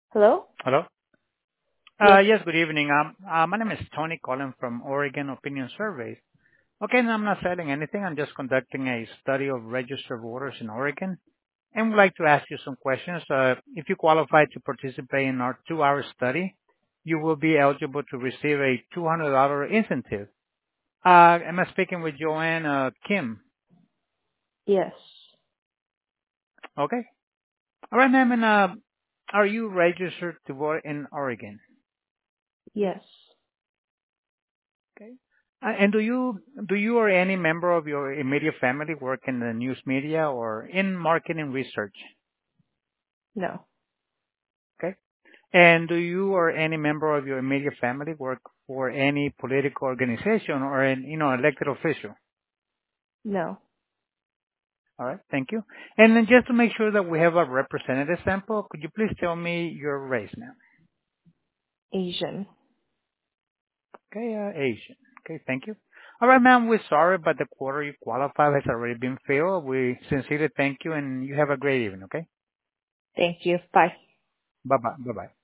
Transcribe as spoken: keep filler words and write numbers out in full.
Hello? Hello? Uh, Yes. Yes, good evening. Um, uh, My name is Tony calling from Oregon Opinion Surveys. Okay, and I'm not selling anything. I'm just conducting a study of registered voters in Oregon, and would like to ask you some questions. Uh, If you qualify to participate in our two-hour study, you will be eligible to receive a two hundred dollars incentive. Uh, Am I speaking with Joanne uh, Kim? Yes. Okay. All right, ma'am, and uh, are you registered to vote in Oregon? Yes. Okay. Uh, And do you do you or any member of your immediate family work in the news media or in marketing research? No. Okay. And do you or any member of your immediate family work for any political organization or an, you know, elected official? No. All right. Thank you. And then just to make sure that we have a representative sample, could you please tell me your race now? Asian. Okay, uh, Asian. Okay, thank you. All right, ma'am, we're sorry, but the quarter you qualify has already been filled. We sincerely thank you, and you have a great evening, okay? Thank you. Bye. Bye-bye. Bye-bye.